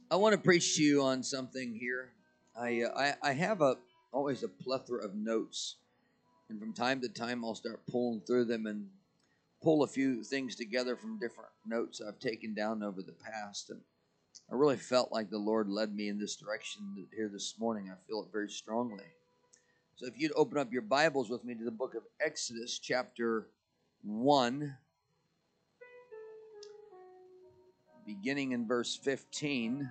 I want to preach to you on something here. I have always a plethora of notes, and from time to time I'll start pulling through them and pull a few things together from different notes I've taken down over the past. And I really felt like the Lord led me in this direction here this morning. I feel it very strongly. So if you'd open up your Bibles with me to the book of Exodus, chapter 1, beginning in verse 15.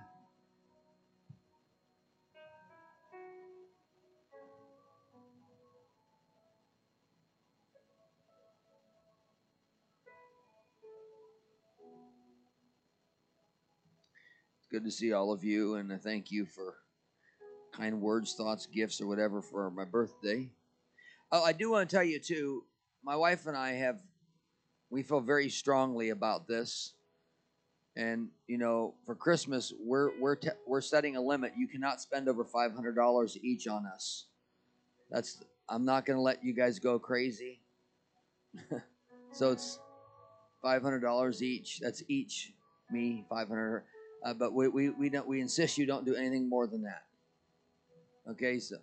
Good to see all of you, and I thank you for kind words, thoughts, gifts, or whatever for my birthday. Oh, I do want to tell you too. My wife and I we feel very strongly about this, and for Christmas we're setting a limit. You cannot spend over $500 each on us. I'm not going to let you guys go crazy. So it's $500 each. That's each me 500. But we insist you don't do anything more than that. Okay, so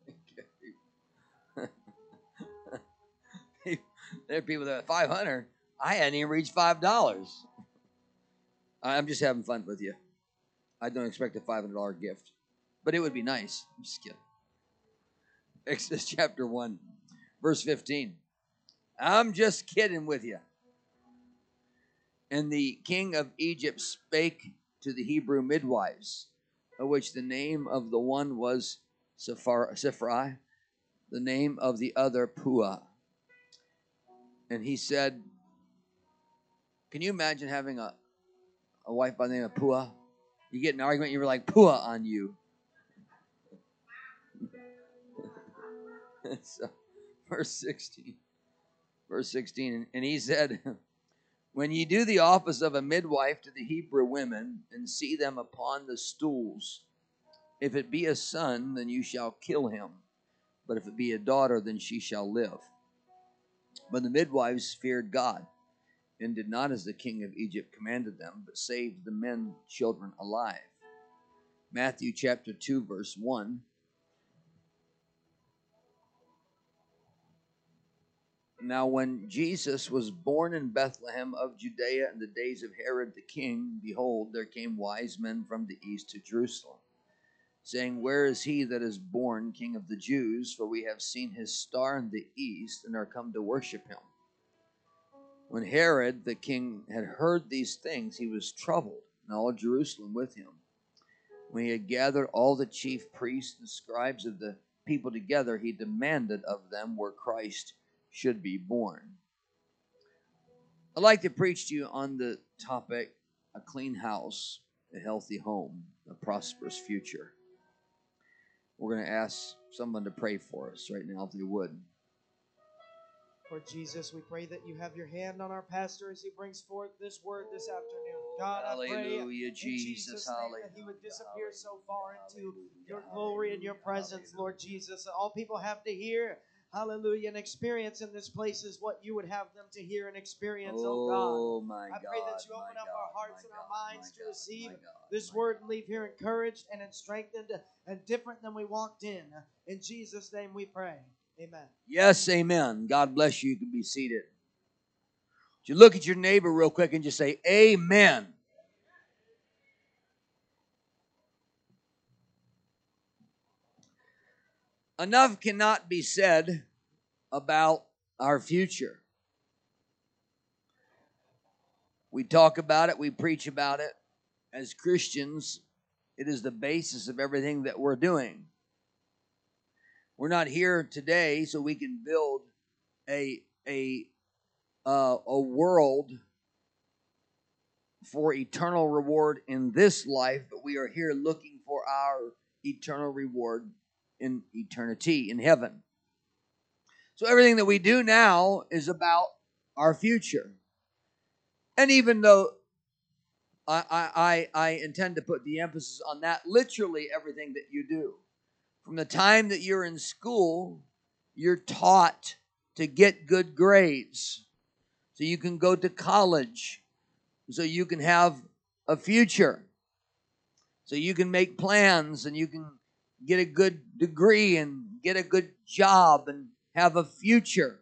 there are people that 500. I hadn't even reached $5. I'm just having fun with you. I don't expect a $500 gift, but it would be nice. I'm just kidding. Exodus chapter 1, verse 15. I'm just kidding with you. And the king of Egypt spake to the Hebrew midwives, of which the name of the one was Siphrai, the name of the other Puah. And he said, can you imagine having a wife by the name of Puah? You get an argument, you were like, Puah on you. So, verse 16. And he said, when ye do the office of a midwife to the Hebrew women, and see them upon the stools, if it be a son, then you shall kill him. But if it be a daughter, then she shall live. But the midwives feared God, and did not as the king of Egypt commanded them, but saved the men children alive. Matthew chapter 2, verse 1. Now when Jesus was born in Bethlehem of Judea in the days of Herod the king, behold, there came wise men from the east to Jerusalem, saying, where is he that is born King of the Jews? For we have seen his star in the east, and are come to worship him. When Herod the king had heard these things, he was troubled, and all Jerusalem with him. When he had gathered all the chief priests and scribes of the people together, he demanded of them where Christ should be born. I'd like to preach to you on the topic, a clean house, a healthy home, a prosperous future. We're going to ask someone to pray for us right now, if they would. Lord Jesus, we pray that you have your hand on our pastor as he brings forth this word this afternoon. God, Hallelujah, I pray in Jesus, Jesus' name hallelujah, that he would disappear so far into your glory and your presence, Lord Jesus. All people have to hear, hallelujah, and experience in this place is what you would have them to hear and experience, oh God. I pray that you open up our hearts and our minds to receive this word and leave here encouraged and strengthened and different than we walked in. In Jesus' name we pray. Amen. Yes, amen. God bless you. You can be seated. Would you look at your neighbor real quick and just say, amen. Enough cannot be said about our future. We talk about it. We preach about it. As Christians, it is the basis of everything that we're doing. We're not here today so we can build a world for eternal reward in this life, but we are here looking for our eternal reward in eternity, in heaven. So everything that we do now is about our future. And even though I intend to put the emphasis on that, literally everything that you do. From the time that you're in school, you're taught to get good grades so you can go to college, so you can have a future. So you can make plans and you can get a good degree and get a good job and have a future.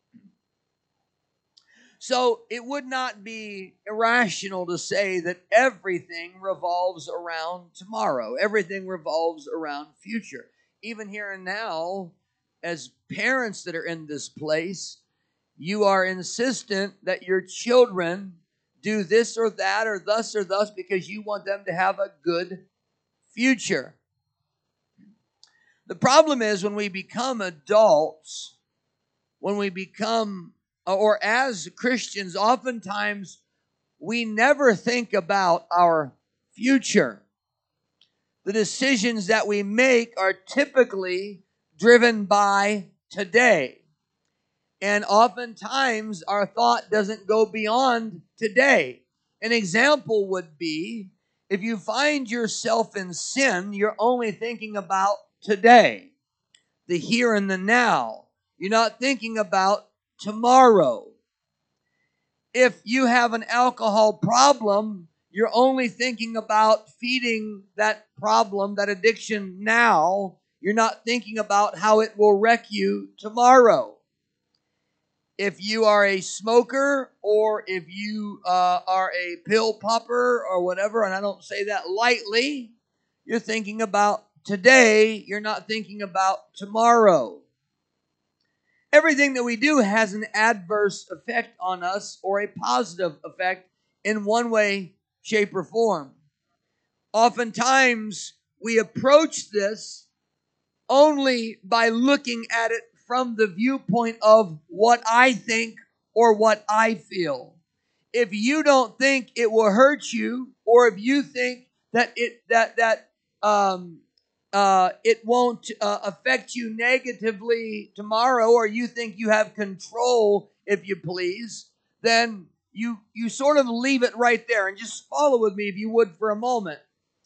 So it would not be irrational to say that everything revolves around tomorrow. Everything revolves around future. Even here and now, as parents that are in this place, you are insistent that your children do this or that or thus because you want them to have a good future. The problem is when we become adults, when we become, or as Christians, oftentimes we never think about our future. The decisions that we make are typically driven by today. And oftentimes our thought doesn't go beyond today. An example would be if you find yourself in sin, you're only thinking about today, the here and the now. You're not thinking about tomorrow. If you have an alcohol problem, you're only thinking about feeding that problem, that addiction now. You're not thinking about how it will wreck you tomorrow. If you are a smoker or if you are a pill popper or whatever, and I don't say that lightly, you're thinking about today. You're not thinking about tomorrow. Everything that we do has an adverse effect on us or a positive effect in one way, shape, or form. Oftentimes, we approach this only by looking at it from the viewpoint of what I think or what I feel. If you don't think it will hurt you, or if you think that it won't affect you negatively tomorrow, or you think you have control, if you please, then you sort of leave it right there and just follow with me, if you would, for a moment.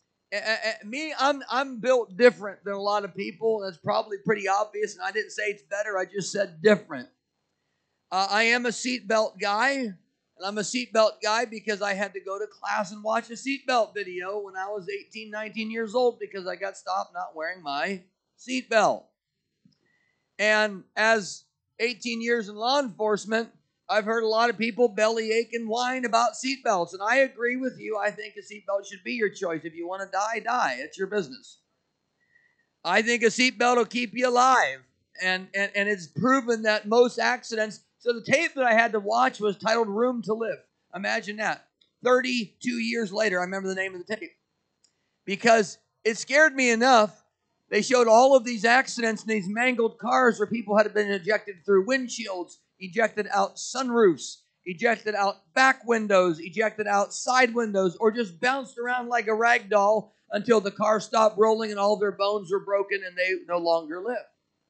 I'm built different than a lot of people. That's probably pretty obvious, and I didn't say it's better. I just said different. I am a seatbelt guy, and I'm a seatbelt guy because I had to go to class and watch a seatbelt video when I was 18, 19 years old because I got stopped not wearing my seatbelt. And as 18 years in law enforcement, I've heard a lot of people bellyache and whine about seatbelts, and I agree with you. I think a seatbelt should be your choice. If you want to die, die. It's your business. I think a seatbelt will keep you alive, and it's proven that most accidents. So the tape that I had to watch was titled "Room to Live." Imagine that. 32 years later, I remember the name of the tape because it scared me enough. They showed all of these accidents in these mangled cars where people had been ejected through windshields, ejected out sunroofs, ejected out back windows, ejected out side windows, or just bounced around like a rag doll until the car stopped rolling and all their bones were broken and they no longer lived.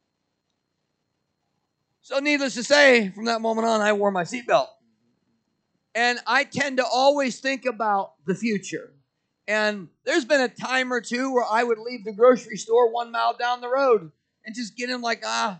So needless to say, from that moment on, I wore my seatbelt. And I tend to always think about the future. And there's been a time or two where I would leave the grocery store 1 mile down the road and just get in like, I'm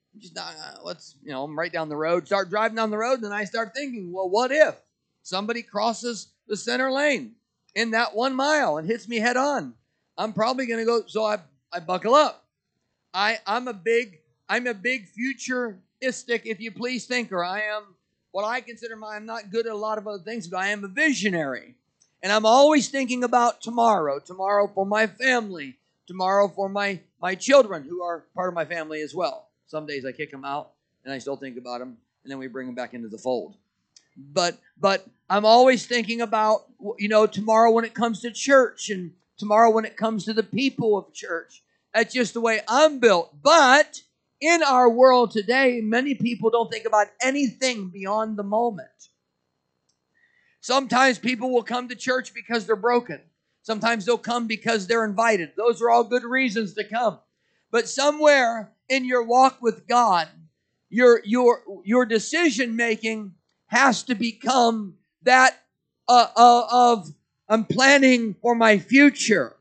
right down the road, start driving down the road, and then I start thinking, well, what if somebody crosses the center lane in that 1 mile and hits me head on? I'm probably going to go, so I buckle up. I'm a big futuristic, if you please, thinker. I am what I consider I'm not good at a lot of other things, but I am a visionary. And I'm always thinking about tomorrow for my family, tomorrow for my children who are part of my family as well. Some days I kick them out and I still think about them, and then we bring them back into the fold. But I'm always thinking about, tomorrow when it comes to church and tomorrow when it comes to the people of church. That's just the way I'm built. But in our world today, many people don't think about anything beyond the moment. Sometimes people will come to church because they're broken. Sometimes they'll come because they're invited. Those are all good reasons to come. But somewhere in your walk with God, your decision making has to become that of I'm planning for my future.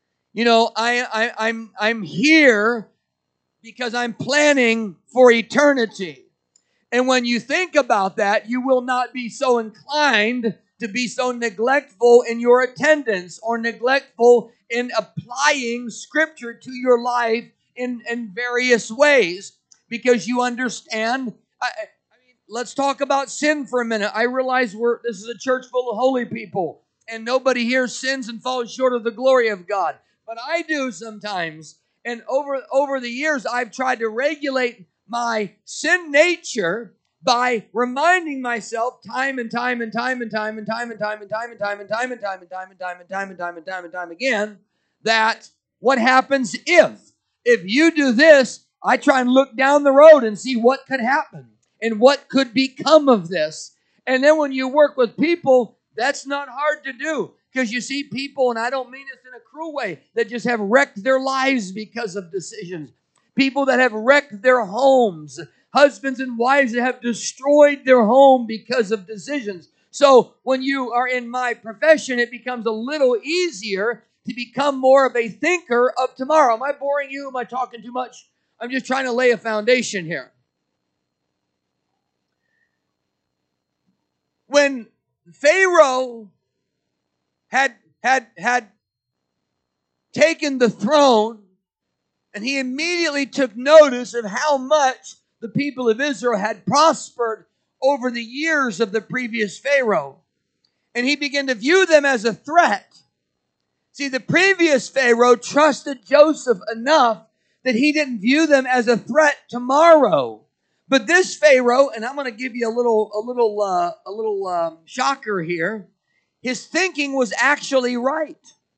I'm here because I'm planning for eternity. And when you think about that, you will not be so inclined to be so neglectful in your attendance or neglectful in applying Scripture to your life in various ways, because you understand. I mean, let's talk about sin for a minute. I realize this is a church full of holy people, and nobody here sins and falls short of the glory of God. But I do sometimes. And over the years, I've tried to regulate my sin nature by reminding myself time and time and time and time and time and time and time and time and time and time and time and time and time and time and time and time again, that what happens if you do this, I try and look down the road and see what could happen and what could become of this. And then when you work with people, that's not hard to do, because you see people, and I don't mean this in a cruel way, that just have wrecked their lives because of decisions. People that have wrecked their homes. Husbands and wives that have destroyed their home because of decisions. So when you are in my profession, it becomes a little easier to become more of a thinker of tomorrow. Am I boring you? Am I talking too much? I'm just trying to lay a foundation here. When Pharaoh had taken the throne, and he immediately took notice of how much the people of Israel had prospered over the years of the previous Pharaoh. And he began to view them as a threat. See, the previous Pharaoh trusted Joseph enough that he didn't view them as a threat tomorrow. But this Pharaoh, and I'm going to give you a little shocker here, his thinking was actually right.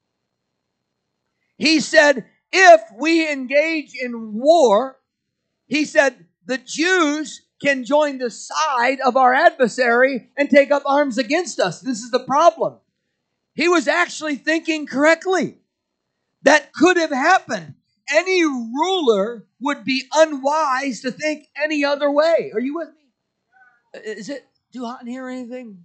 He said, if we engage in war, he said, the Jews can join the side of our adversary and take up arms against us. This is the problem. He was actually thinking correctly. That could have happened. Any ruler would be unwise to think any other way. Are you with me? Is it too hot in here or anything?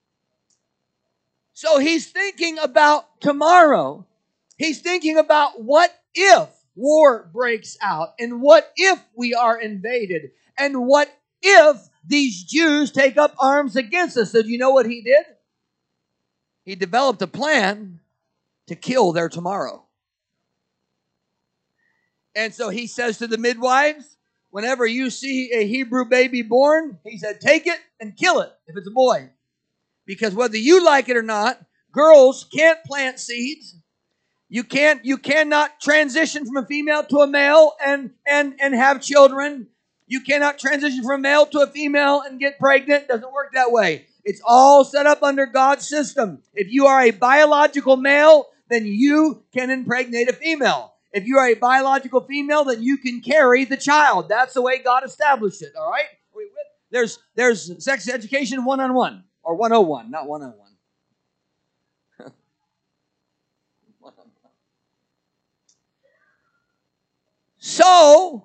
So he's thinking about tomorrow. He's thinking about what if war breaks out, and what if we are invaded, and what if these Jews take up arms against us. So do you know what he did? He developed a plan to kill their tomorrow. And so he says to the midwives, whenever you see a Hebrew baby born, he said, take it and kill it if it's a boy. Because whether you like it or not, girls can't plant seeds. You cannot transition from a female to a male and have children. You cannot transition from a male to a female and get pregnant. It doesn't work that way. It's all set up under God's system. If you are a biological male, then you can impregnate a female. If you are a biological female, then you can carry the child. That's the way God established it, all right? There's sex education 101, or 101, not 101. So,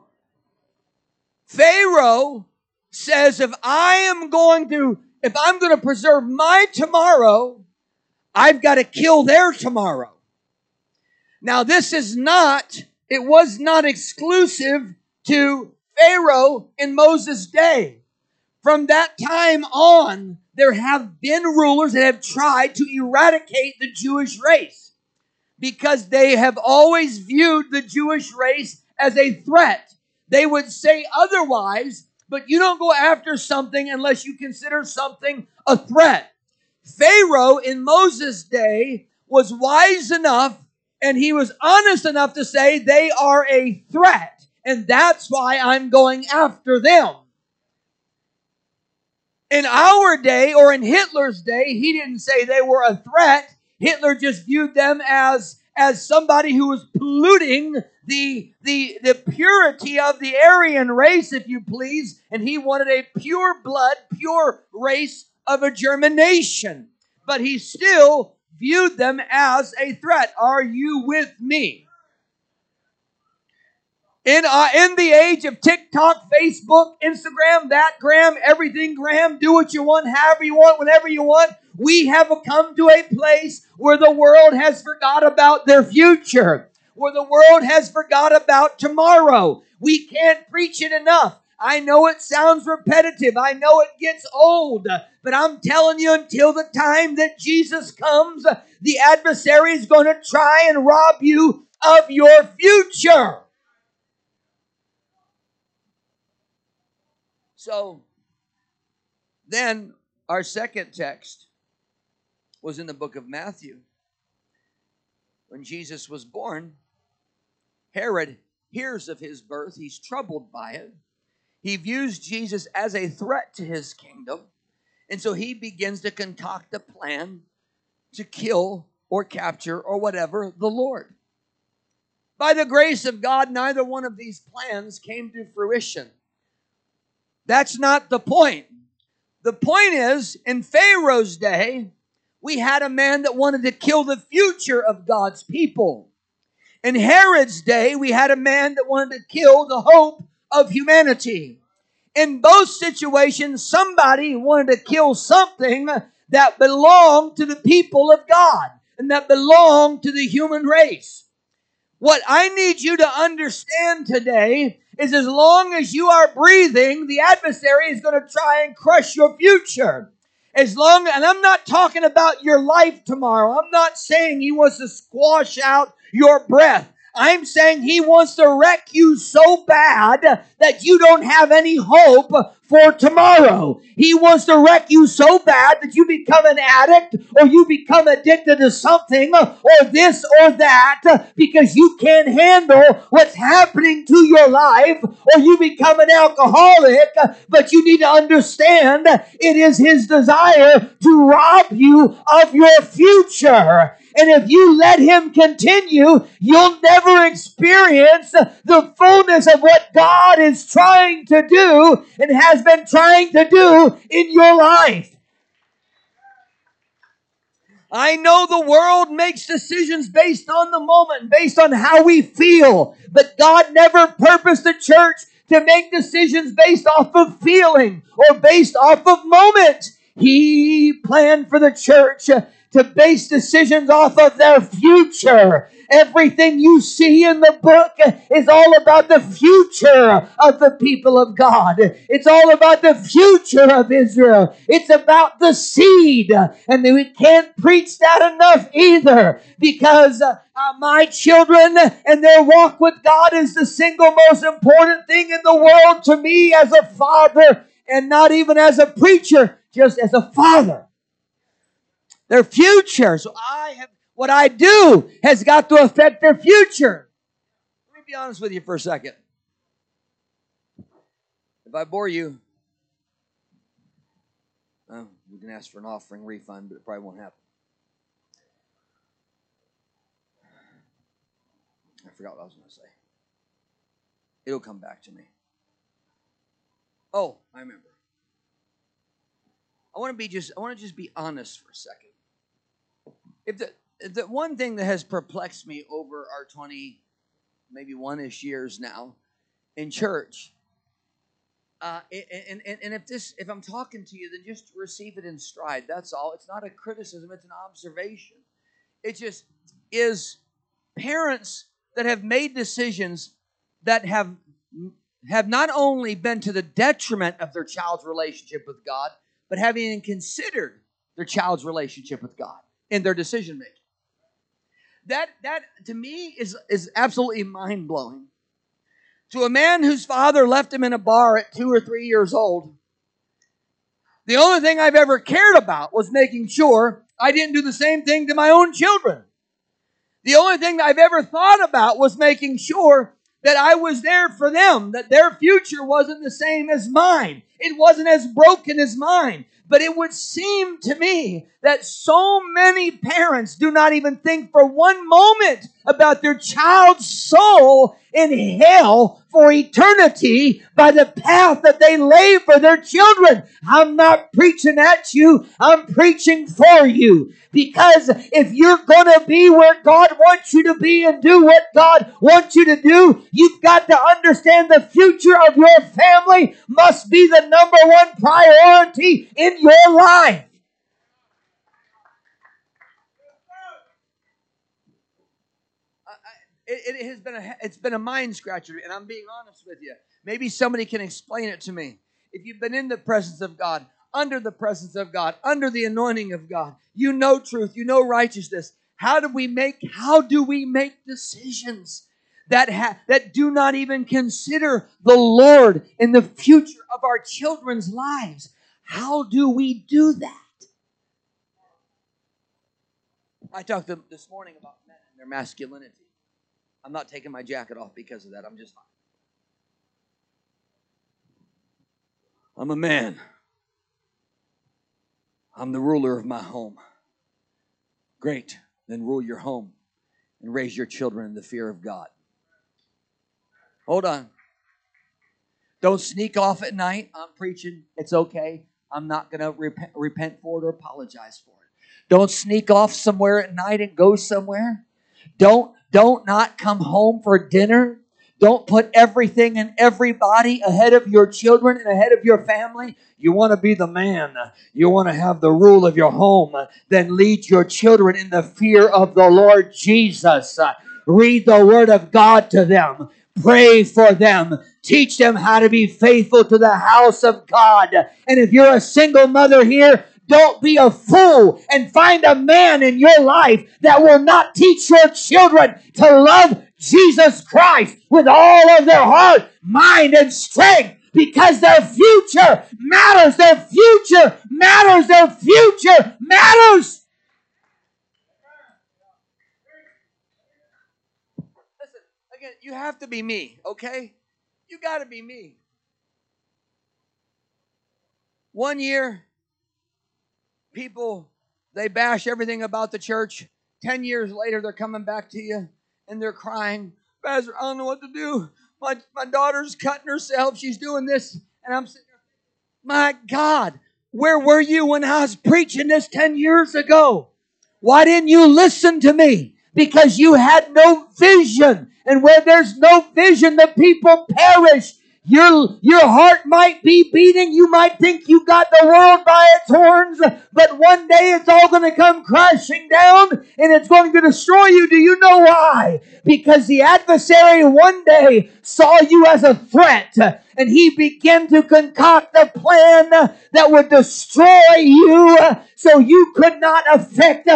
Pharaoh says, if I'm going to preserve my tomorrow, I've got to kill their tomorrow. Now, it was not exclusive to Pharaoh in Moses' day. From that time on, there have been rulers that have tried to eradicate the Jewish race, because they have always viewed the Jewish race as a threat. They would say otherwise, but you don't go after something unless you consider something a threat. Pharaoh in Moses' day was wise enough, and he was honest enough to say they are a threat, and that's why I'm going after them. In our day, or in Hitler's day, he didn't say they were a threat. Hitler just viewed them as somebody who was polluting the purity of the Aryan race, if you please, and he wanted a pure blood, pure race of a German nation. But he still viewed them as a threat. Are you with me? In the age of TikTok, Facebook, Instagram, that gram, everything gram, do what you want, however you want, whenever you want, we have come to a place where the world has forgot about their future, where the world has forgot about tomorrow. We can't preach it enough. I know it sounds repetitive. I know it gets old. But I'm telling you, until the time that Jesus comes, the adversary is going to try and rob you of your future. So then our second text was in the book of Matthew. When Jesus was born, Herod hears of his birth. He's troubled by it. He views Jesus as a threat to his kingdom. And so he begins to concoct a plan to kill or capture or whatever the Lord. By the grace of God, neither one of these plans came to fruition. That's not the point. The point is, in Pharaoh's day, we had a man that wanted to kill the future of God's people. In Herod's day, we had a man that wanted to kill the hope of humanity. In both situations, somebody wanted to kill something that belonged to the people of God and that belonged to the human race. What I need you to understand today is as long as you are breathing, the adversary is going to try and crush your future. And I'm not talking about your life tomorrow. I'm not saying he wants to squash out your breath. I'm saying he wants to wreck you so bad that you don't have any hope for tomorrow. He wants to wreck you so bad that you become an addict or you become addicted to something or this or that because you can't handle what's happening to your life, or you become an alcoholic. But you need to understand it is his desire to rob you of your future. And if you let him continue, you'll never experience the fullness of what God is trying to do and has been trying to do in your life. I know the world makes decisions based on the moment, based on how we feel. But God never purposed the church to make decisions based off of feeling or based off of moment. He planned for the church to base decisions off of their future. Everything you see in the book is all about the future of the people of God. It's all about the future of Israel. It's about the seed. And we can't preach that enough either, because my children and their walk with God is the single most important thing in the world to me as a father, and not even as a preacher, just as a father. Their future. So what I do has got to affect their future. Let me be honest with you for a second. If I bore you, you can ask for an offering refund, but it probably won't happen. I forgot what I was going to say. It'll come back to me. Oh, I remember. I want to just be honest for a second. If the one thing that has perplexed me over our 20, maybe one-ish years now in church, and if I'm talking to you, then just receive it in stride. That's all. It's not a criticism. It's an observation. It just is parents that have made decisions that have not only been to the detriment of their child's relationship with God, but haven't even considered their child's relationship with God in their decision making. That to me is absolutely mind blowing. To a man whose father left him in a bar at 2 or 3 years old, the only thing I've ever cared about was making sure I didn't do the same thing to my own children. The only thing that I've ever thought about was making sure that I was there for them, that their future wasn't the same as mine. It wasn't as broken as mine. But it would seem to me that so many parents do not even think for one moment about their child's soul in hell for eternity by the path that they lay for their children. I'm not preaching at you. I'm preaching for you. Because if you're going to be where God wants you to be and do what God wants you to do, you've got to understand the future of your family must be the number one priority in your life. It has been it's been a mind scratcher, and I'm being honest with you. Maybe somebody can explain it to me. If you've been in the presence of God, under the presence of God, under the anointing of God, you know truth, you know righteousness. How do we make decisions that do not even consider the Lord in the future of our children's lives? How do we do that? I talked this morning about men and their masculinity. I'm not taking my jacket off because of that. I'm a man. I'm the ruler of my home. Great. Then rule your home and raise your children in the fear of God. Hold on. Don't sneak off at night. I'm preaching. It's okay. I'm not going to repent for it or apologize for it. Don't sneak off somewhere at night and go somewhere. Don't not come home for dinner. Don't put everything and everybody ahead of your children and ahead of your family. You want to be the man. You want to have the rule of your home. Then lead your children in the fear of the Lord Jesus. Read the Word of God to them. Pray for them. Teach them how to be faithful to the house of God. And if you're a single mother here, don't be a fool and find a man in your life that will not teach your children to love Jesus Christ with all of their heart, mind, and strength, because their future matters. Their future matters. Their future matters. Listen, again, you have to be me, okay? You got to be me. 1 year, people, they bash everything about the church. 10 years later, they're coming back to you and they're crying, Pastor, I don't know what to do. My daughter's cutting herself. She's doing this. And I'm sitting there, my God, where were you when I was preaching this 10 years ago? Why didn't you listen to me? Because you had no vision. And where there's no vision, the people perish. Your heart might be beating. You might think you got the world by its horns, but one day it's all going to come crashing down and it's going to destroy you. Do you know why? Because the adversary one day saw you as a threat and he began to concoct a plan that would destroy you, so you could not affect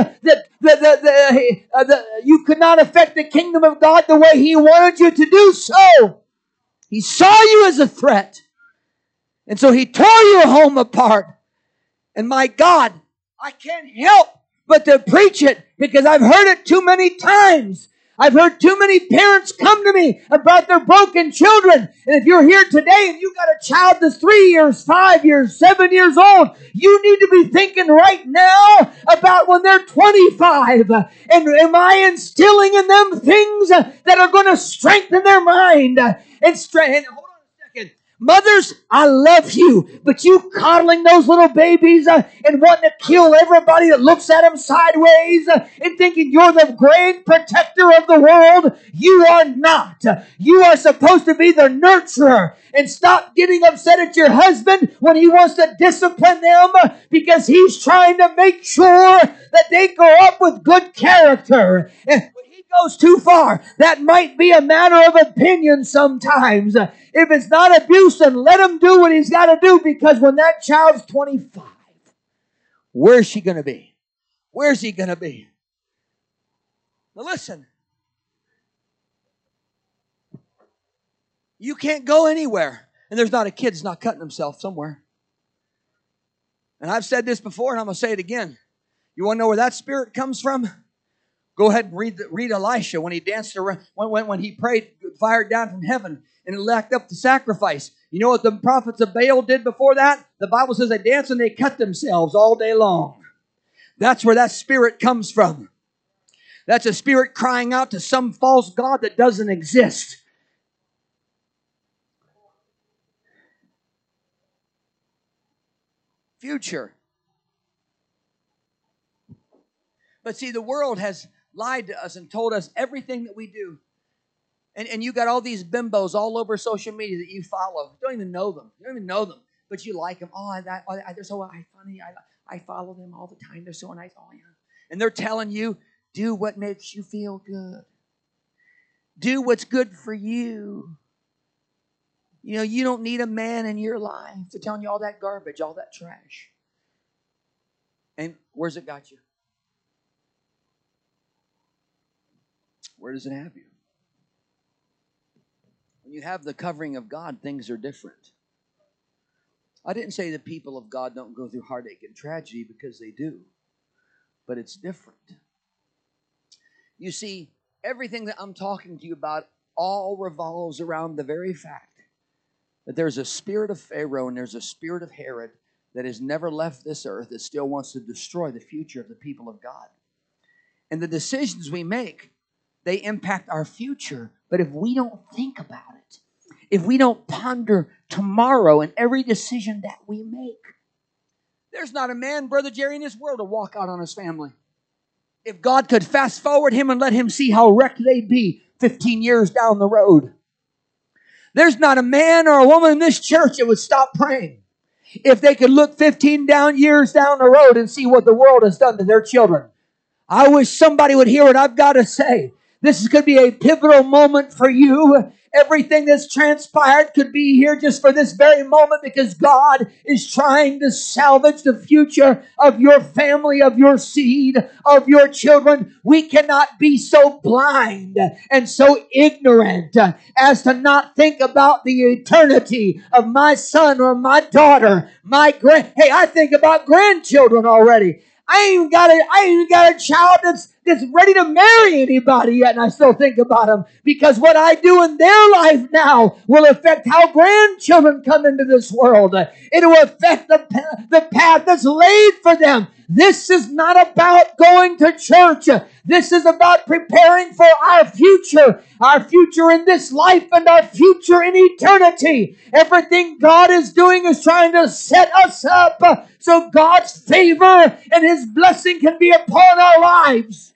you could not affect the kingdom of God the way he wanted you to do so. He saw you as a threat. And so he tore your home apart. And my God, I can't help but to preach it because I've heard it too many times. I've heard too many parents come to me about their broken children. And if you're here today and you got a child that's 3 years, 5 years, 7 years old, you need to be thinking right now about when they're 25. And am I instilling in them things that are going to strengthen their mind? And hold on a second. Mothers, I love you, but you coddling those little babies and wanting to kill everybody that looks at them sideways and thinking you're the grand protector of the world, you are not. You are supposed to be the nurturer. And stop getting upset at your husband when he wants to discipline them because he's trying to make sure that they grow up with good character. And when he goes too far, that might be a matter of opinion sometimes. If it's not abuse, then let him do what he's got to do, because when that child's 25, where's she going to be? Where's he going to be? Now listen. You can't go anywhere and there's not a kid that's not cutting himself somewhere. And I've said this before and I'm going to say it again. You want to know where that spirit comes from? Go ahead and read Elisha when he danced around, when he prayed, fire down from heaven and it lacked up the sacrifice. You know what the prophets of Baal did before that? The Bible says they danced and they cut themselves all day long. That's where that spirit comes from. That's a spirit crying out to some false god that doesn't exist. Future. But see, the world has lied to us and told us everything that we do. And you got all these bimbos all over social media that you follow. You don't even know them. You don't even know them. But you like them. They're so funny. I follow them all the time. They're so nice. Oh, yeah. And they're telling you, do what makes you feel good. Do what's good for you. You know, you don't need a man in your life to tell you all that garbage, all that trash. And where's it got you? Where does it have you? When you have the covering of God, things are different. I didn't say the people of God don't go through heartache and tragedy, because they do. But it's different. You see, everything that I'm talking to you about all revolves around the very fact that there's a spirit of Pharaoh and there's a spirit of Herod that has never left this earth, that still wants to destroy the future of the people of God. And the decisions we make, they impact our future. But if we don't think about it, if we don't ponder tomorrow and every decision that we make, there's not a man, Brother Jerry, in this world to walk out on his family. If God could fast forward him and let him see how wrecked they'd be 15 years down the road. There's not a man or a woman in this church that would stop praying if they could look 15 years down the road and see what the world has done to their children. I wish somebody would hear what I've got to say. This is going to be a pivotal moment for you. Everything that's transpired could be here just for this very moment, because God is trying to salvage the future of your family, of your seed, of your children. We cannot be so blind and so ignorant as to not think about the eternity of my son or my daughter, Hey, I think about grandchildren already. I ain't even got a child that's ready to marry anybody yet, and I still think about them, because what I do in their life now will affect how grandchildren come into this world. It will affect the path that's laid for them. This is not about going to church. This is about preparing for our future in this life and our future in eternity. Everything God is doing is trying to set us up so God's favor and His blessing can be upon our lives.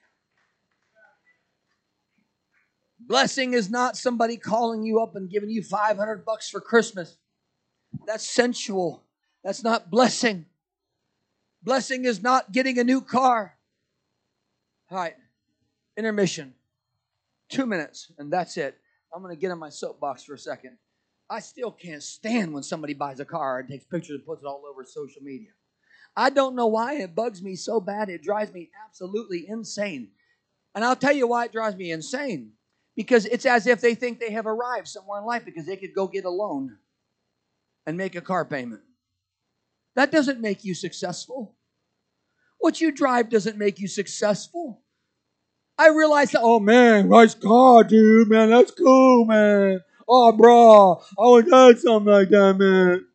Blessing is not somebody calling you up and giving you $500 for Christmas. That's sensual. That's not blessing. Blessing is not getting a new car. All right, intermission. 2 minutes, and that's it. I'm going to get on my soapbox for a second. I still can't stand when somebody buys a car and takes pictures and puts it all over social media. I don't know why. It bugs me so bad. It drives me absolutely insane. And I'll tell you why it drives me insane. Because it's as if they think they have arrived somewhere in life because they could go get a loan and make a car payment. That doesn't make you successful. What you drive doesn't make you successful. I realized that, oh man, nice car, dude, man, that's cool, man. Oh, bro, I would have something like that, man.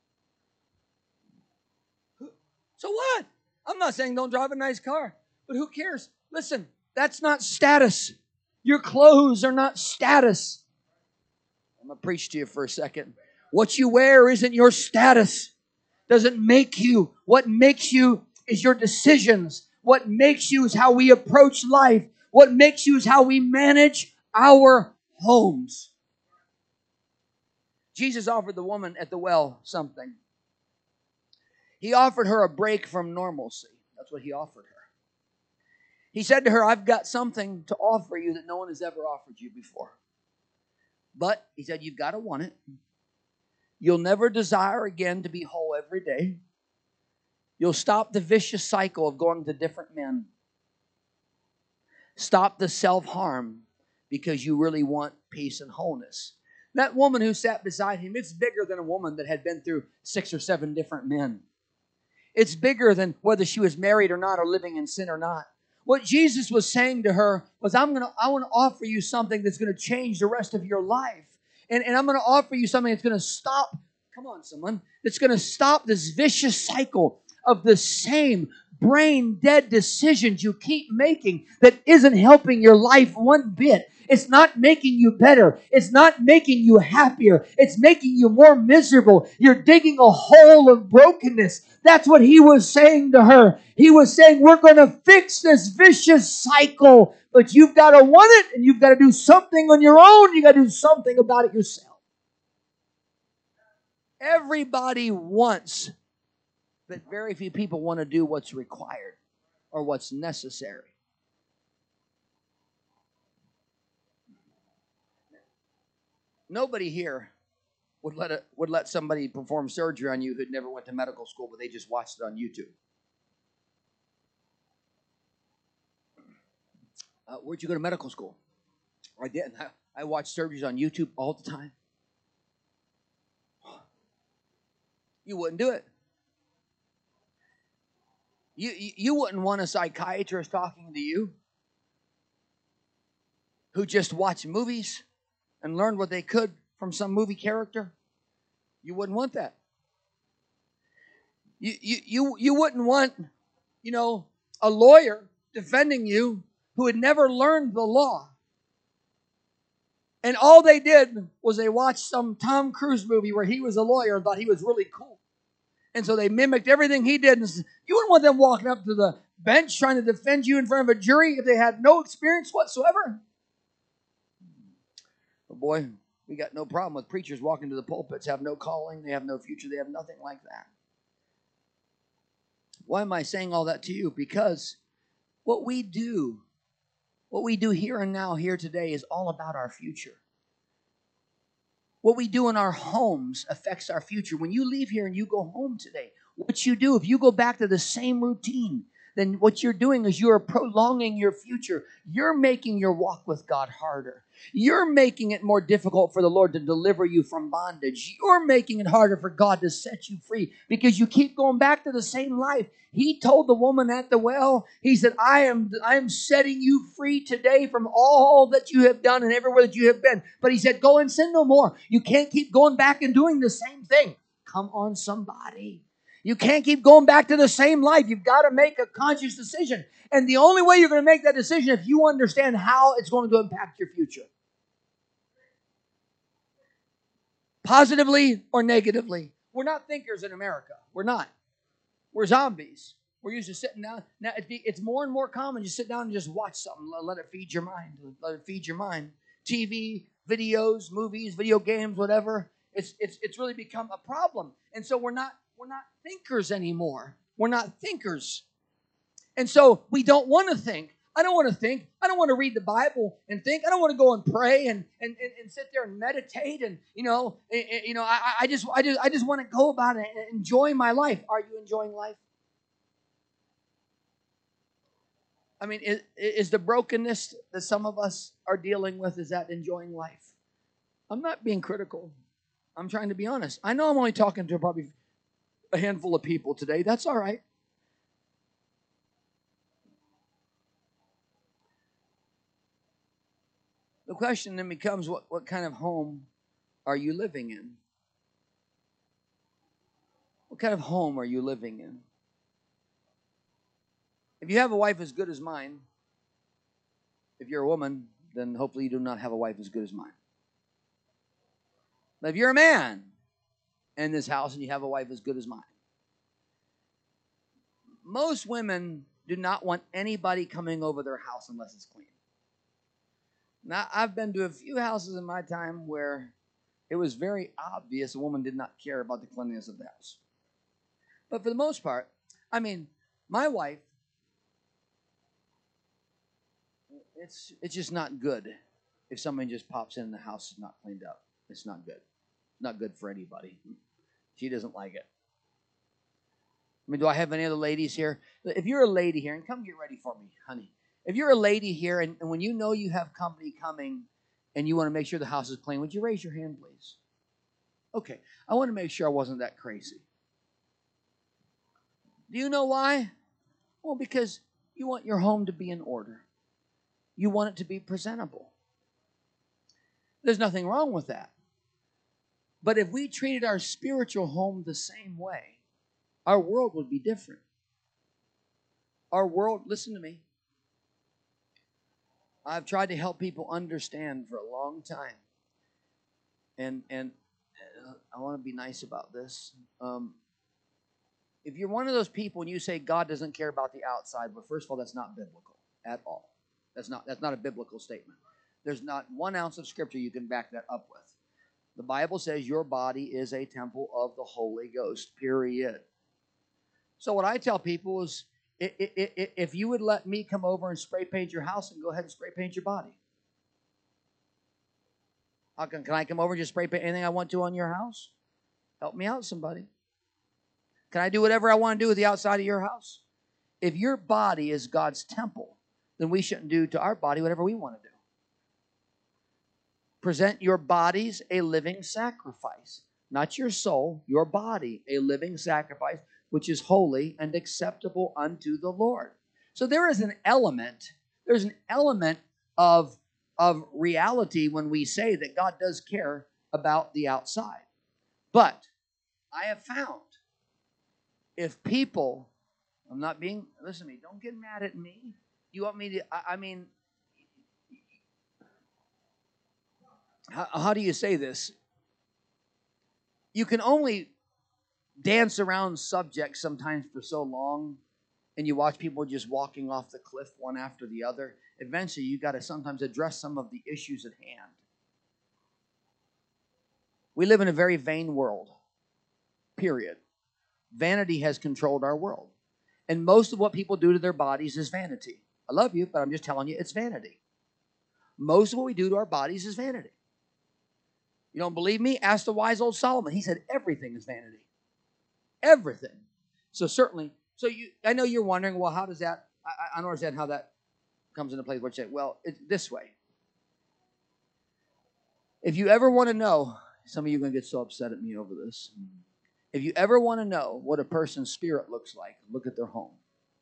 So what? I'm not saying don't drive a nice car, but who cares? Listen, that's not status. Your clothes are not status. I'm going to preach to you for a second. What you wear isn't your status. Doesn't make you. What makes you is your decisions. What makes you is how we approach life. What makes you is how we manage our homes. Jesus offered the woman at the well something. He offered her a break from normalcy. That's what he offered her. He said to her, I've got something to offer you that no one has ever offered you before. But, he said, you've got to want it. You'll never desire again to be whole every day. You'll stop the vicious cycle of going to different men. Stop the self-harm because you really want peace and wholeness. That woman who sat beside him, it's bigger than a woman that had been through 6 or 7 different men. It's bigger than whether she was married or not, or living in sin or not. What Jesus was saying to her was, I want to offer you something that's going to change the rest of your life. And I'm going to offer you something that's going to stop, come on someone, that's going to stop this vicious cycle of the same brain-dead decisions you keep making that isn't helping your life one bit. It's not making you better. It's not making you happier. It's making you more miserable. You're digging a hole of brokenness. That's what he was saying to her. He was saying, we're going to fix this vicious cycle, but you've got to want it, and you've got to do something on your own. You've got to do something about it yourself. Everybody wants, but very few people want to do what's required or what's necessary. Nobody here would let somebody perform surgery on you who'd never went to medical school, but they just watched it on YouTube. Where'd you go to medical school? I didn't. I watch surgeries on YouTube all the time. You wouldn't do it. You wouldn't want a psychiatrist talking to you who just watched movies and learned what they could from some movie character. You wouldn't want that. You wouldn't want, a lawyer defending you who had never learned the law. And all they did was they watched some Tom Cruise movie where he was a lawyer and thought he was really cool. And so they mimicked everything he did. And you wouldn't want them walking up to the bench trying to defend you in front of a jury if they had no experience whatsoever. But boy, we got no problem with preachers walking to the pulpits, have no calling, they have no future, they have nothing like that. Why am I saying all that to you? Because what we do here and now, here today, is all about our future. What we do in our homes affects our future. When you leave here and you go home today, what you do, if you go back to the same routine, then what you're doing is you are prolonging your future. You're making your walk with God harder. You're making it more difficult for the Lord to deliver you from bondage. You're making it harder for God to set you free because you keep going back to the same life. He told the woman at the well, he said, I am setting you free today from all that you have done and everywhere that you have been. But he said, go and sin no more. You can't keep going back and doing the same thing. Come on, somebody. You can't keep going back to the same life. You've got to make a conscious decision. And the only way you're going to make that decision is if you understand how it's going to impact your future. Positively or negatively. We're not thinkers in America. We're not. We're zombies. We're used to sitting down. Now, it's more and more common. You sit down and just watch something. Let it feed your mind. Let it feed your mind. TV, videos, movies, video games, whatever. It's really become a problem. And so we're not thinkers anymore. We're not thinkers. And so we don't want to think. I don't want to think. I don't want to read the Bible and think. I don't want to go and pray and sit there and meditate and I just want to go about it and enjoy my life. Are you enjoying life? I mean, is the brokenness that some of us are dealing with, is that enjoying life? I'm not being critical. I'm trying to be honest. I know I'm only talking to probably a handful of people today. That's all right. The question then becomes, what kind of home are you living in? What kind of home are you living in? If you have a wife as good as mine, if you're a woman, then hopefully you do not have a wife as good as mine. But if you're a man in this house and you have a wife as good as mine, most women do not want anybody coming over their house unless it's clean. Now, I've been to a few houses in my time where it was very obvious a woman did not care about the cleanliness of the house. But for the most part, I mean, my wife, it's just not good if somebody just pops in and the house is not cleaned up. It's not good. Not good for anybody. She doesn't like it. I mean, do I have any other ladies here? If you're a lady here, and come get ready for me, honey. If you're a lady here, and when you know you have company coming and you want to make sure the house is clean, would you raise your hand, please? Okay. I want to make sure I wasn't that crazy. Do you know why? Well, because you want your home to be in order. You want it to be presentable. There's nothing wrong with that. But if we treated our spiritual home the same way, our world would be different. Our world, listen to me. I've tried to help people understand for a long time. And I want to be nice about this. If you're one of those people and you say God doesn't care about the outside, well, first of all, that's not biblical at all. That's not a biblical statement. There's not 1 ounce of scripture you can back that up with. The Bible says your body is a temple of the Holy Ghost, period. So what I tell people is, if you would let me come over and spray paint your house, and go ahead and spray paint your body. Can I come over and just spray paint anything I want to on your house? Help me out, somebody. Can I do whatever I want to do with the outside of your house? If your body is God's temple, then we shouldn't do to our body whatever we want to do. Present your bodies a living sacrifice. Not your soul, your body, a living sacrifice, which is holy and acceptable unto the Lord. So there's an element of reality when we say that God does care about the outside. But I have found if people, listen to me, don't get mad at me. You want me to, how do you say this? You can only dance around subjects sometimes for so long, and you watch people just walking off the cliff one after the other. Eventually, you got to sometimes address some of the issues at hand. We live in a very vain world, period. Vanity has controlled our world. And most of what people do to their bodies is vanity. I love you, but I'm just telling you, it's vanity. Most of what we do to our bodies is vanity. You don't believe me? Ask the wise old Solomon. He said everything is vanity. Everything. So certainly, I know you're wondering, well, how does that, I don't understand how that comes into play. What you say? Well, it's this way. If you ever want to know, some of you are going to get so upset at me over this. If you ever want to know what a person's spirit looks like, look at their home.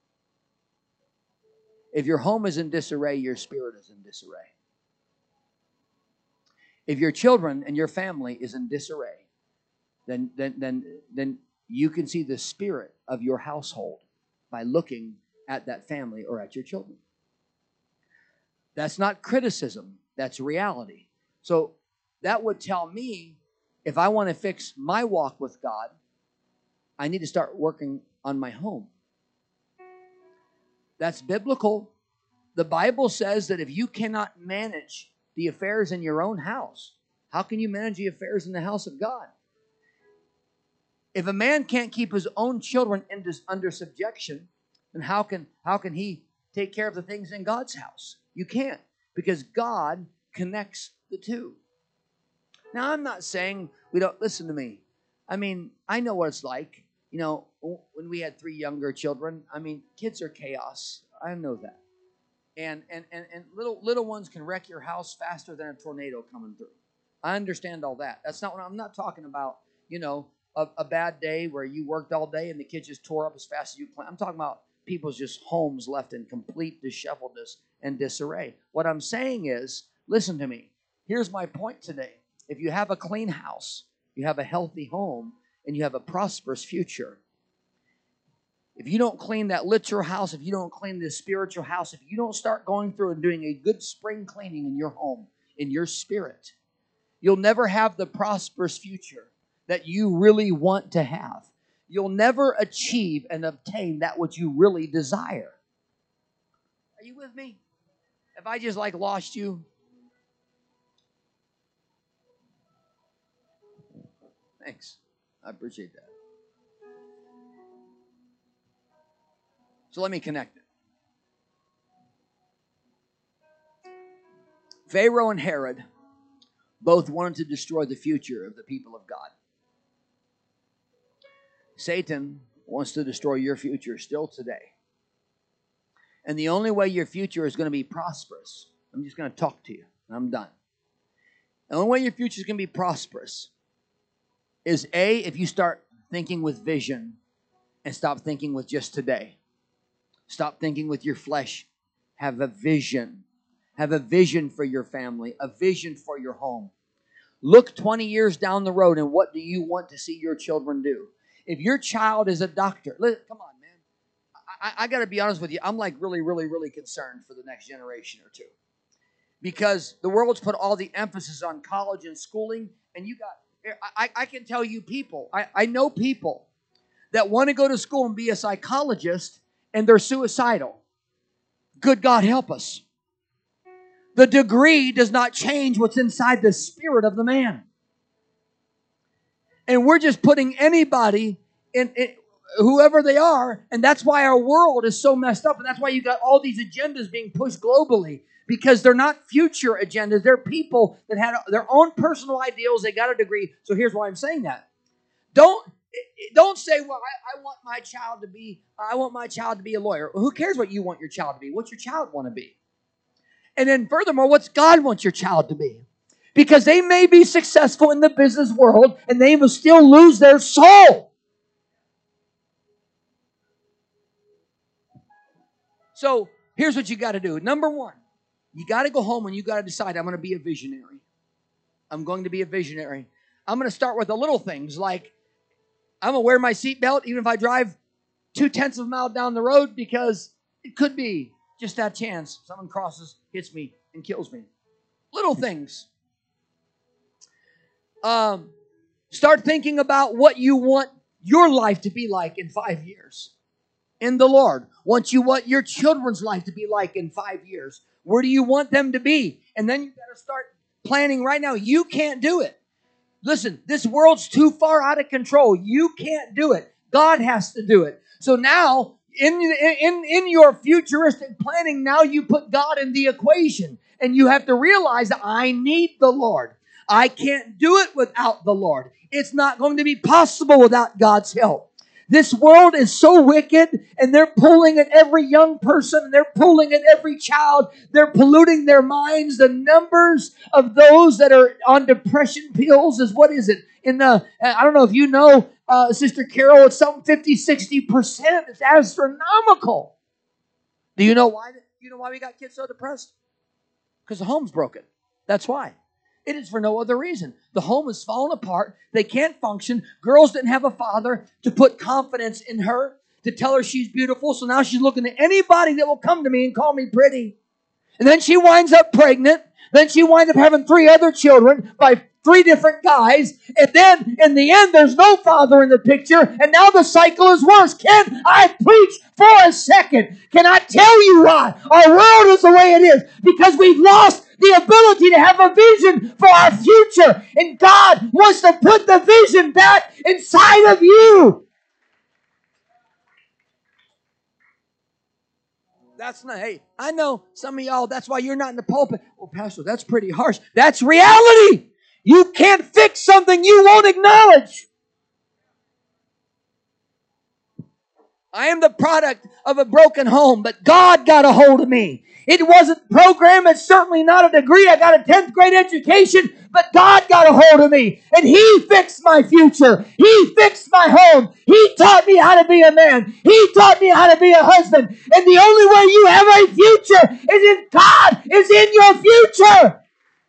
If your home is in disarray, your spirit is in disarray. If your children and your family is in disarray, then you can see the spirit of your household by looking at that family or at your children. That's not criticism. That's reality. So that would tell me if I want to fix my walk with God, I need to start working on my home. That's biblical. The Bible says that if you cannot manage the affairs in your own house, how can you manage the affairs in the house of God? If a man can't keep his own children under subjection, then how can he take care of the things in God's house? You can't, because God connects the two. Now, I'm not saying we don't, listen to me. I mean, I know what it's like. You know, when we had 3 younger children, I mean, kids are chaos. I know that. And little ones can wreck your house faster than a tornado coming through. I understand all that. That's not what I'm not talking about, a bad day where you worked all day and the kids just tore up as fast as you can. I'm talking about people's just homes left in complete disheveledness and disarray. What I'm saying is, listen to me. Here's my point today. If you have a clean house, you have a healthy home, and you have a prosperous future. If you don't clean that literal house, if you don't clean this spiritual house, if you don't start going through and doing a good spring cleaning in your home, in your spirit, you'll never have the prosperous future that you really want to have. You'll never achieve and obtain that which you really desire. Are you with me? Have I just lost you? Thanks. I appreciate that. So let me connect it. Pharaoh and Herod both wanted to destroy the future of the people of God. Satan wants to destroy your future still today. And the only way your future is going to be prosperous, I'm just going to talk to you, and I'm done. The only way your future is going to be prosperous is if you start thinking with vision and stop thinking with just today. Stop thinking with your flesh. Have a vision. Have a vision for your family, a vision for your home. Look 20 years down the road, and what do you want to see your children do? If your child is a doctor, come on, man. I got to be honest with you. I'm really, really, really concerned for the next generation or two. Because the world's put all the emphasis on college and schooling, and I can tell you people, I know people that want to go to school and be a psychologist, and they're suicidal. Good God help us. The degree does not change what's inside the spirit of the man. And we're just putting anybody in whoever they are, and that's why our world is so messed up, and that's why you got all these agendas being pushed globally, because they're not future agendas. They're people that had their own personal ideals. They got a degree. So here's why I'm saying that. Don't say, well, I want my child to be a lawyer. Well, who cares what you want your child to be? What's your child want to be? And then furthermore, what's God wants your child to be? Because they may be successful in the business world and they will still lose their soul. So here's what you got to do. Number one, you got to go home and you got to decide, I'm going to be a visionary. I'm going to be a visionary. I'm going to start with the little things like I'm going to wear my seatbelt even if I drive 0.2 of a mile down the road, because it could be just that chance someone crosses, hits me, and kills me. Little things. Start thinking about what you want your life to be like in 5 years in the Lord. What you want your children's life to be like in 5 years. Where do you want them to be? And then you got to start planning right now. You can't do it. Listen, this world's too far out of control. You can't do it. God has to do it. So now, in your futuristic planning, now you put God in the equation. And you have to realize that I need the Lord. I can't do it without the Lord. It's not going to be possible without God's help. This world is so wicked, and they're pulling at every young person, they're pulling at every child, they're polluting their minds. The numbers of those that are on depression pills is, what is it? I don't know if you know, Sister Carol, it's something 50-60%. It's astronomical. Do you know why? You know why we got kids so depressed? Because the home's broken. That's why. It is for no other reason. The home is falling apart. They can't function. Girls didn't have a father to put confidence in her, to tell her she's beautiful. So now she's looking at anybody that will come to me and call me pretty. And then she winds up pregnant. Then she winds up having 3 other children by 3 different guys. And then in the end, there's no father in the picture. And now the cycle is worse. Can I preach for a second? Can I tell you why our world is the way it is? Because we've lost the ability to have a vision for our future. And God wants to put the vision back inside of you. That's not, hey, I know some of y'all, that's why you're not in the pulpit. Well, Pastor, that's pretty harsh. That's reality. You can't fix something you won't acknowledge. I am the product of a broken home, but God got a hold of me. It wasn't programmed. It's certainly not a degree. I got a 10th grade education, but God got a hold of me, and He fixed my future. He fixed my home. He taught me how to be a man. He taught me how to be a husband. And the only way you have a future is if God is in your future.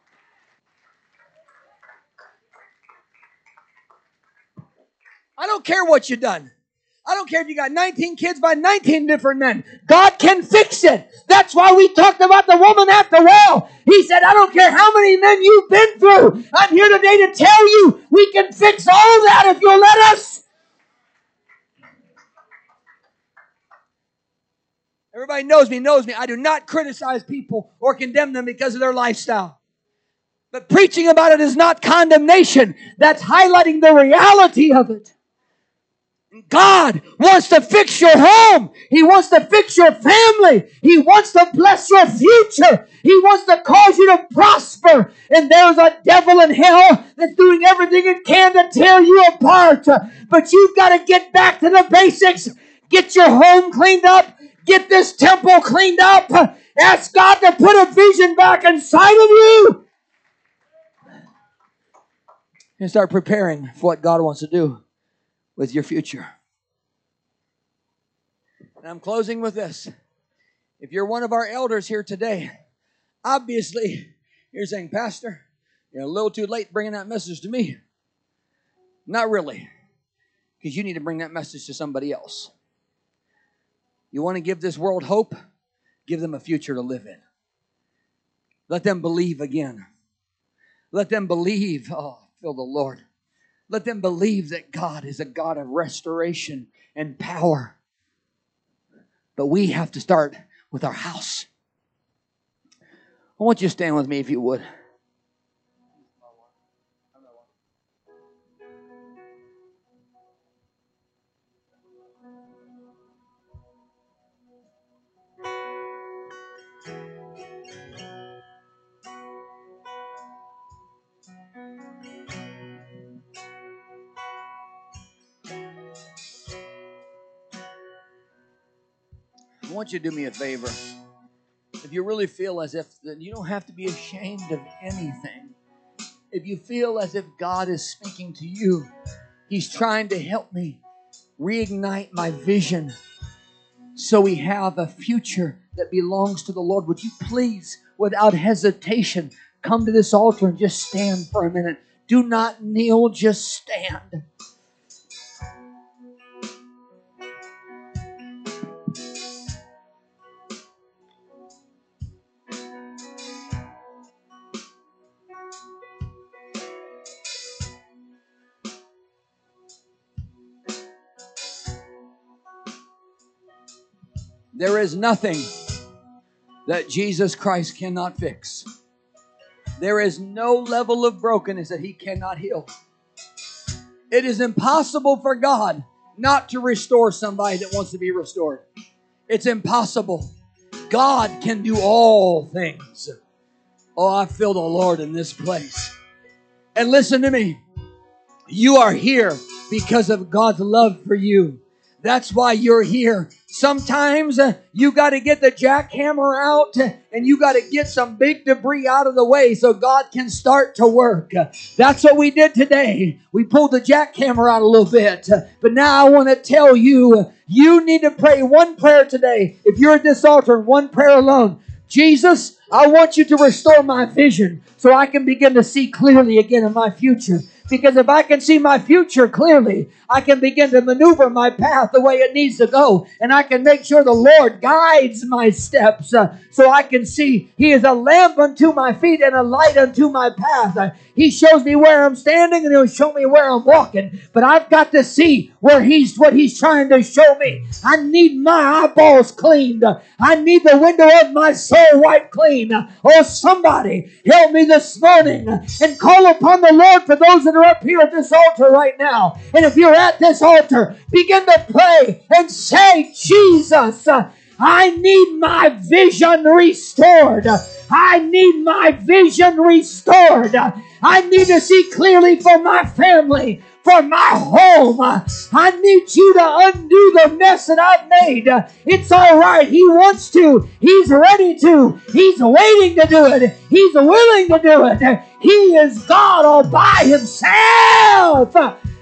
I don't care what you've done. I don't care if you got 19 kids by 19 different men. God can fix it. That's why we talked about the woman at the well. He said, I don't care how many men you've been through. I'm here today to tell you we can fix all that if you'll let us. Everybody knows me. I do not criticize people or condemn them because of their lifestyle. But preaching about it is not condemnation. That's highlighting the reality of it. God wants to fix your home. He wants to fix your family. He wants to bless your future. He wants to cause you to prosper. And there's a devil in hell that's doing everything it can to tear you apart. But you've got to get back to the basics. Get your home cleaned up. Get this temple cleaned up. Ask God to put a vision back inside of you. And start preparing for what God wants to do with your future. And I'm closing with this. If you're one of our elders here today, obviously you're saying, Pastor, you're a little too late bringing that message to me. Not really, because you need to bring that message to somebody else. You want to give this world hope? Give them a future to live in. Let them believe again. Let them believe, feel the Lord. Let them believe that God is a God of restoration and power. But we have to start with our house. I want you to stand with me if you would. I want you to do me a favor. If you really feel as if that you don't have to be ashamed of anything, if you feel as if God is speaking to you, He's trying to help me reignite my vision so we have a future that belongs to the Lord, would you please, without hesitation, come to this altar and just stand for a minute? Do not kneel, just stand. There is nothing that Jesus Christ cannot fix. There is no level of brokenness that He cannot heal. It is impossible for God not to restore somebody that wants to be restored. It's impossible. God can do all things. Oh, I feel the Lord in this place. And listen to me. You are here because of God's love for you. That's why you're here. Sometimes you got to get the jackhammer out and you got to get some big debris out of the way so God can start to work. That's what we did today. We pulled the jackhammer out a little bit. But now I want to tell you, you need to pray one prayer today. If you're at this altar, one prayer alone. Jesus, I want you to restore my vision so I can begin to see clearly again in my future. Because if I can see my future clearly, I can begin to maneuver my path the way it needs to go. And I can make sure the Lord guides my steps so I can see He is a lamp unto my feet and a light unto my path. He shows me where I'm standing and He'll show me where I'm walking. But I've got to see what He's trying to show me. I need my eyeballs cleaned. I need the window of my soul wiped clean. Oh, somebody help me this morning and call upon the Lord for those that are up here at this altar right now. And if you're at this altar, begin to pray and say, Jesus, I need my vision restored. I need my vision restored. I need to see clearly for my family, for my home. I need you to undo the mess that I've made. It's all right. He wants to. He's ready to. He's waiting to do it. He's willing to do it. He is God all by Himself.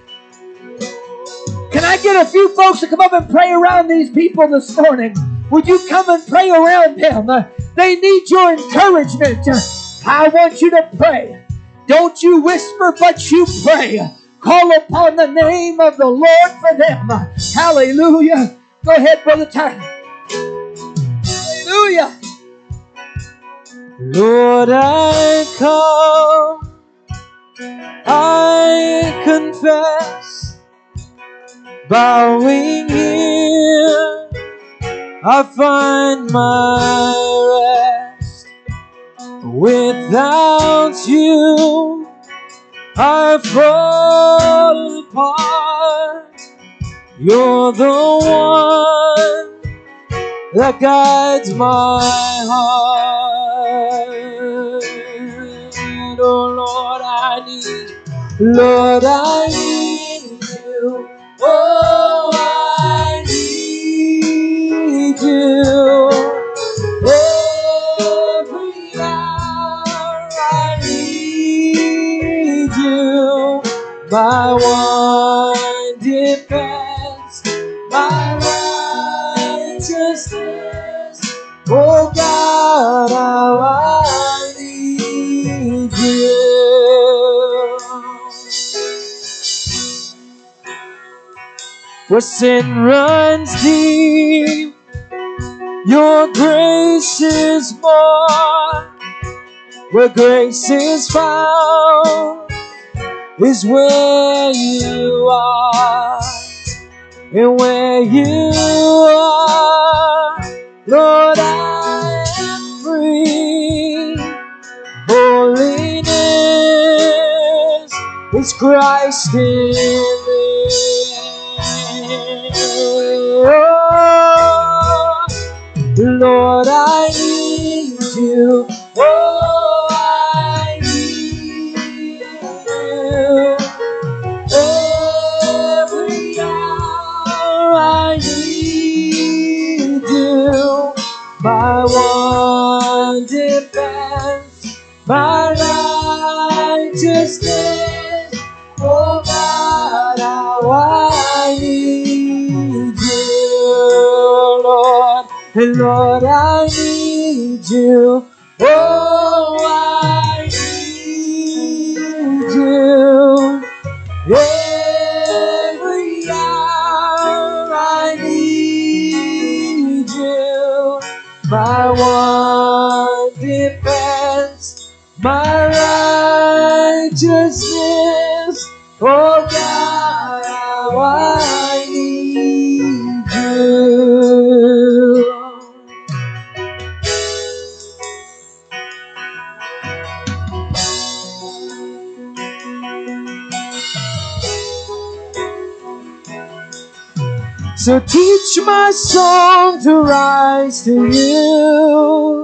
Can I get a few folks to come up and pray around these people this morning? Would you come and pray around them? They need your encouragement. I want you to pray. Don't you whisper, but you pray. Call upon the name of the Lord for them. Hallelujah. Go ahead, Brother Tyler. Hallelujah. Lord, I come, I confess, bowing here, I find my rest. Without you, I fall apart. You're the one that guides my heart. Oh Lord, I need you. Oh, I need you. Every hour I need you. My one defense, my righteousness. Oh God, how I need you. Where sin runs deep, your grace is more. Where grace is found is where you are. And where you are, Lord, I am free. Holiness is Christ in me. Oh, Lord, I need you. Oh, I need you. Every hour I need you. righteousness. Oh God, how I need you, Lord. And Lord, I need you. Oh, I need you. Every hour I need you. My one defense, my righteousness. Oh God, how I need you. So teach my song to rise to you.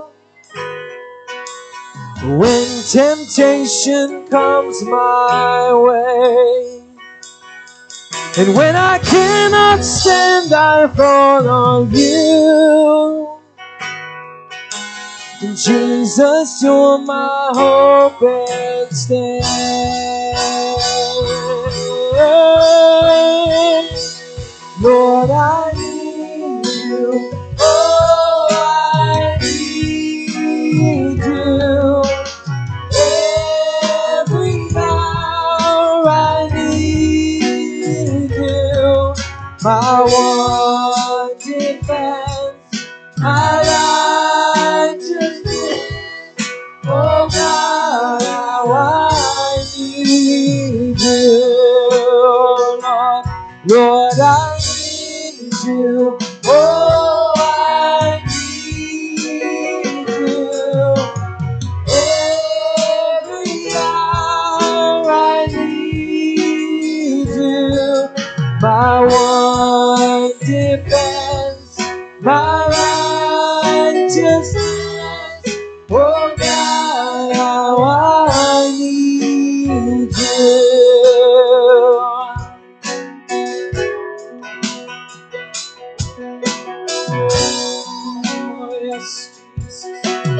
When temptation comes my way, and when I cannot stand, I fall on you. And Jesus, you're my hope and stay. Lord, I need you. Oh, I need you. Every hour I need you. My one defense, my righteousness. Oh God, how I need you, Lord. Lord, I need you. Oh, I need you. Every hour I need you. My one defense, my righteousness. Oh God, how I need you. Oh, yes, Jesus.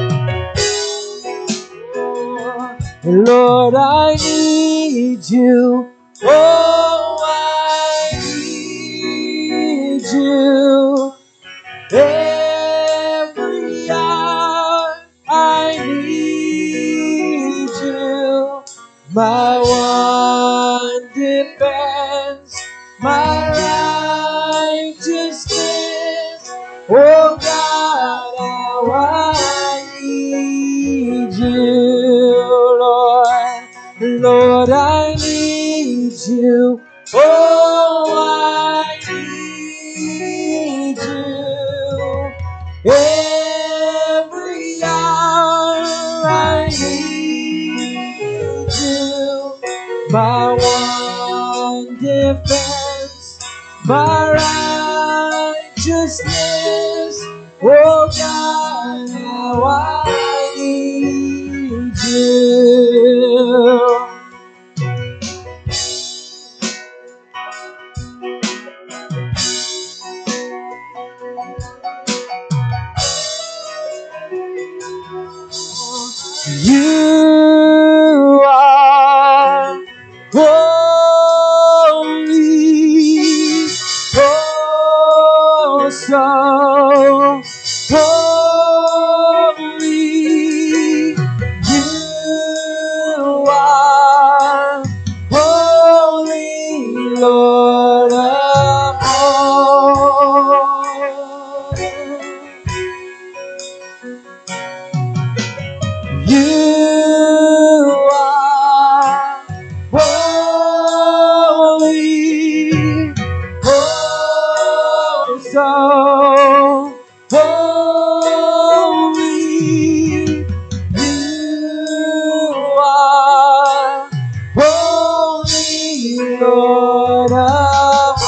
Lord, I need you. Oh, I need you. Every hour I need you. My one defense, my righteousness. Oh God, how I need you, Lord. Lord, I need you. Oh, I need you. Every hour I need you. My one defense, my righteousness. Oh God, how I need you. You are holy, oh so holy. You are holy, Lord of all. You are holy, oh so holy. You are holy, Lord of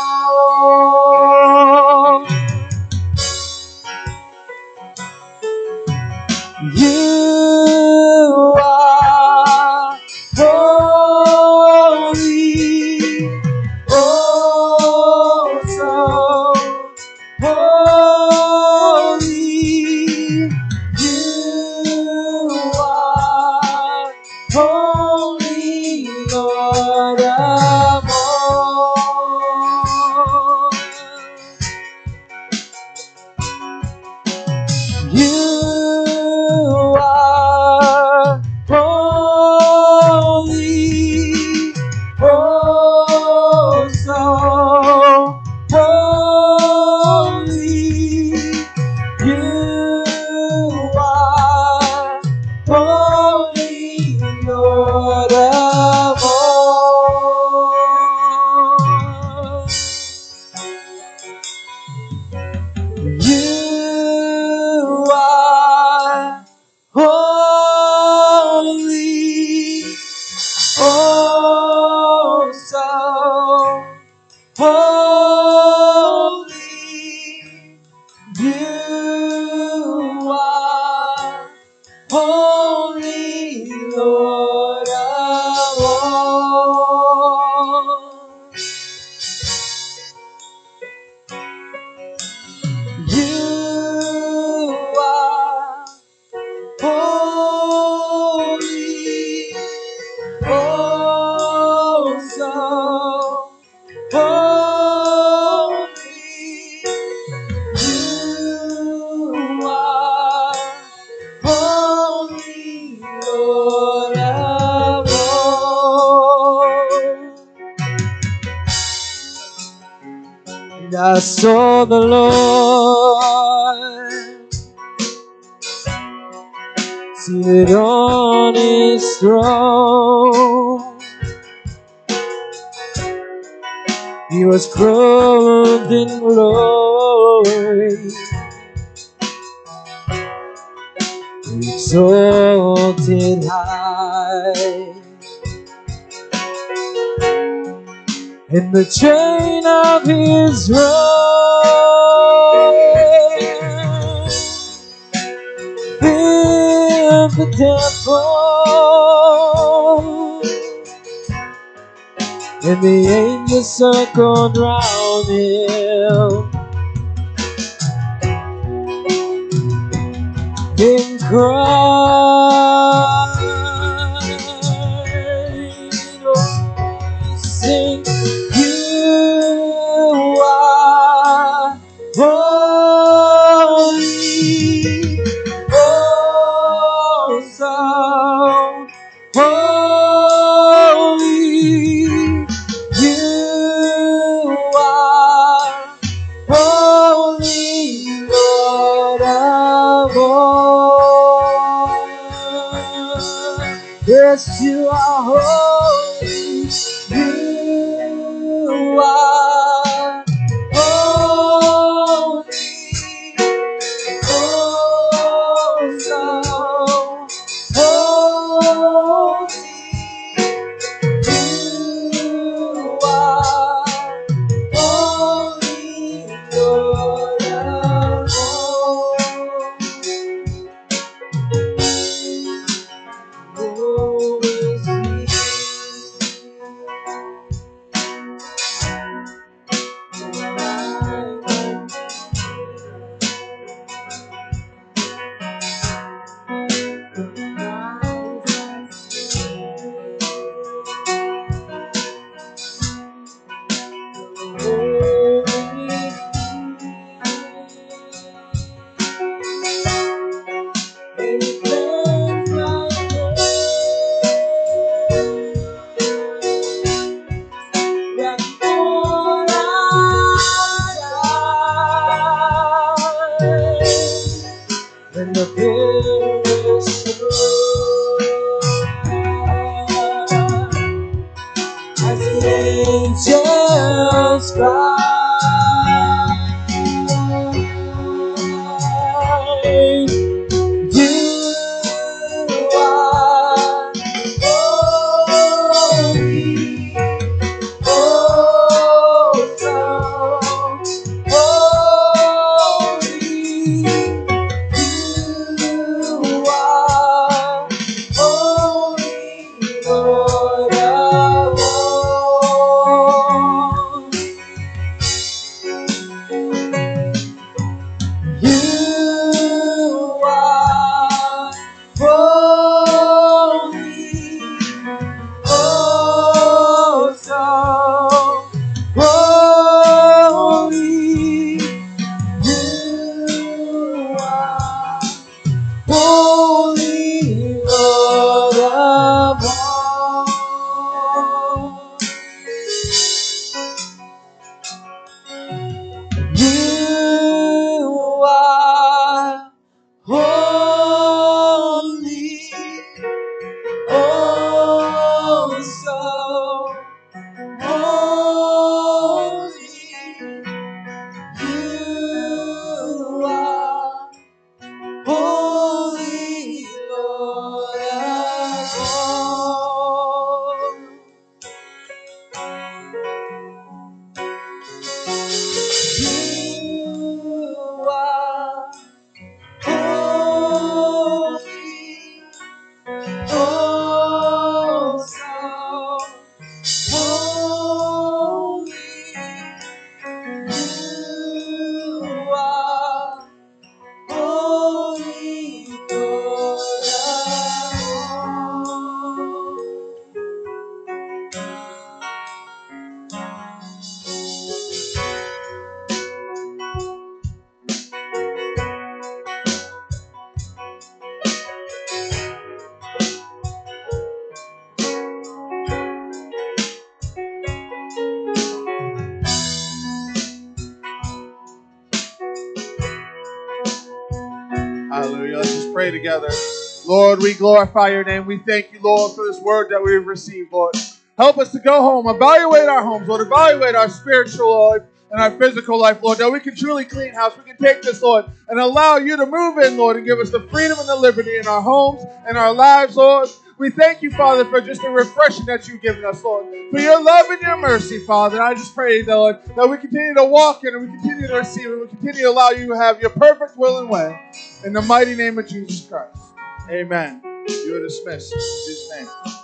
all. You are holy, oh so holy. You are holy. I saw the Lord seated on his throne. He was clothed in glory, exalted high. In the train of his robe, filled the temple, and the angels circled round him. In Christ, sing, you are holy, oh so holy. You are holy, Lord of all. Yes, you are holy. You are holy, oh so holy. You are holy, Lord of all. Oh, is when the pillars as the angels cry, you are holy, oh so holy. You are holy, Lord of all. You are holy, oh so holy. You are holy, Lord of all. You are holy, oh so holy. You are holy, Lord of all. pray together. Lord, we glorify your name. We thank you, Lord, for this word that we've received, Lord. Help us to go home, evaluate our homes, Lord, evaluate our spiritual life and our physical life, Lord, that we can truly clean house. We can take this, Lord, and allow you to move in, Lord, and give us the freedom and the liberty in our homes and our lives, Lord. We thank you, Father, for just the refreshing that you've given us, Lord, for your love and your mercy, Father. And I just pray, Lord, that we continue to walk in and we continue to receive it. We continue to allow you to have your perfect will and way. In the mighty name of Jesus Christ. Amen. You are dismissed. In Jesus' name.